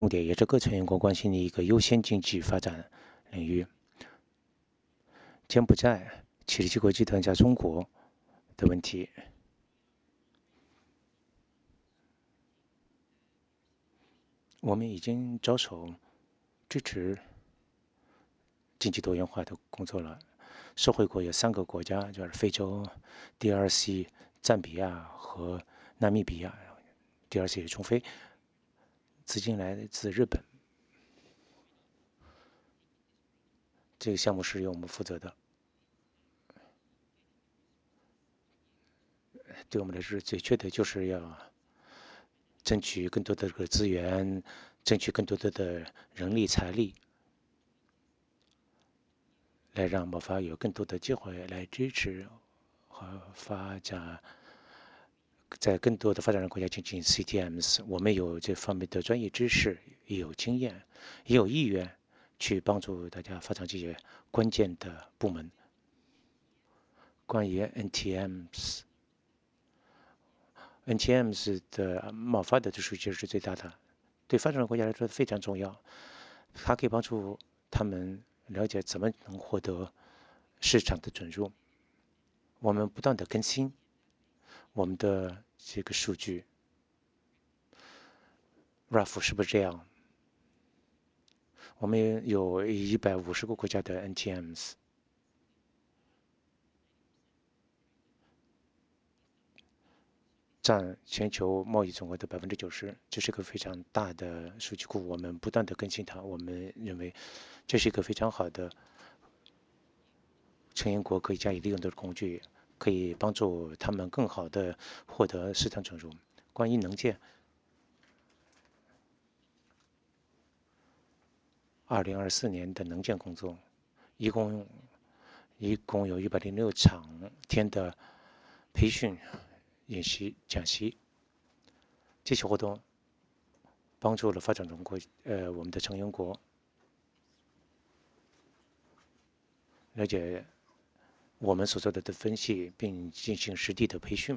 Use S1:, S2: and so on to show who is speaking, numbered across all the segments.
S1: 重点，也是各成员国关心的一个优先经济发展领域。柬埔寨、奇里基国集团加中国的问题，我们已经着手支持经济多元化的工作了。受惠国有3个国家，就是非洲、DRC、赞比亚和纳米比亚。DRC 是中非，资金来自日本。这个项目是由我们负责的。对我们来说，最缺的就是要争取更多的资源，争取更多的人力财力，来让某发有更多的机会来支持和发展，在更多的发展中国家进行 CTMs。我们有这方面的专业知识，也有经验，也有意愿去帮助大家发展这些关键的部门。关于 NTMs 的冒发的数据是最大的，对发展中国家来说非常重要。它可以帮助他们了解怎么能获得市场的准入。我们不断的更新我们的这个数据。RAF 是不是这样？我们有150个国家的 NTMs， 占全球贸易总额的90%，这是个非常大的数据库。我们不断的更新它，我们认为这是一个非常好的成员国可以加以利用的工具，可以帮助他们更好的获得市场准入。关于能建，2024年的能建工作，一共有106场天的培训、演习、讲习，这些活动帮助了发展中国，我们的成员国了解我们所做的分析，并进行实地的培训。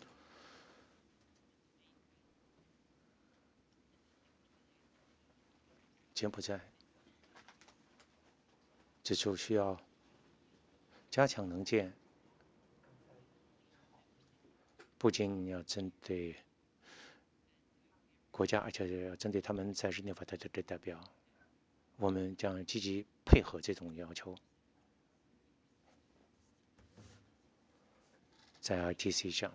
S1: 柬埔寨这就需要加强能建，不仅要针对国家，而且要针对他们在日内瓦的代表。我们将积极配合这种要求，在 RTC 上。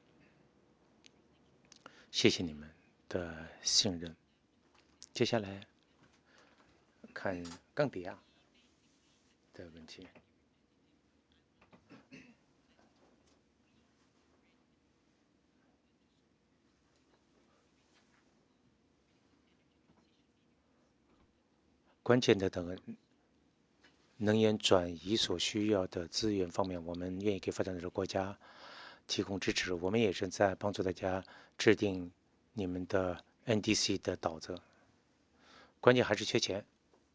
S1: 谢谢你们的信任。接下来看冈比亚的问题。关键的等能源转移所需要的资源方面，我们愿意给发展中的国家提供支持。我们也正在帮助大家制定你们的 NDC 的导则。关键还是缺钱。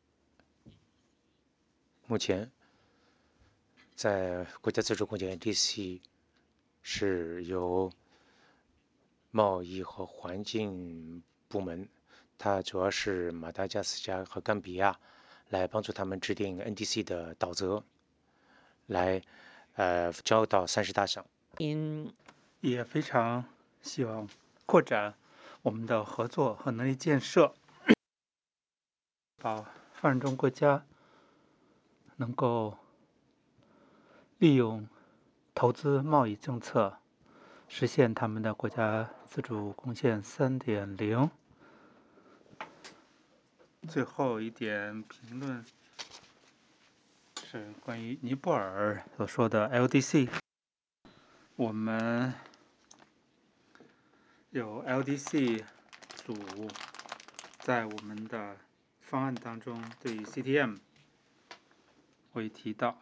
S1: 目前在国家自主贡献 NDC 是由贸易和环境部门，它主要是马达加斯加和冈比亚来帮助他们制定 NDC 的导则，来交到30大上。
S2: 也非常希望扩展我们的合作和能力建设，把发展中国家能够利用投资贸易政策实现他们的国家自主贡献3.0。最后一点评论是关于尼泊尔所说的 LDC。我们有 LDC 组在我们的方案当中对于 CTM 会提到。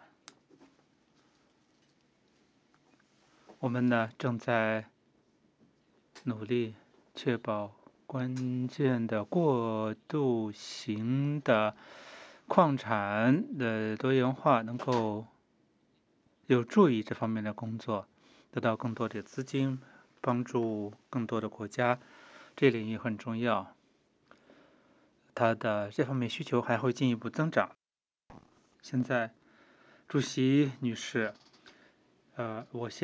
S2: 我们呢正在努力确保关键的过渡型的矿产的多元化能够有助于这方面的工作，得到更多的资金，帮助更多的国家，这领域很重要。 它的这方面需求还会进一步增长。现在，主席女士，我先。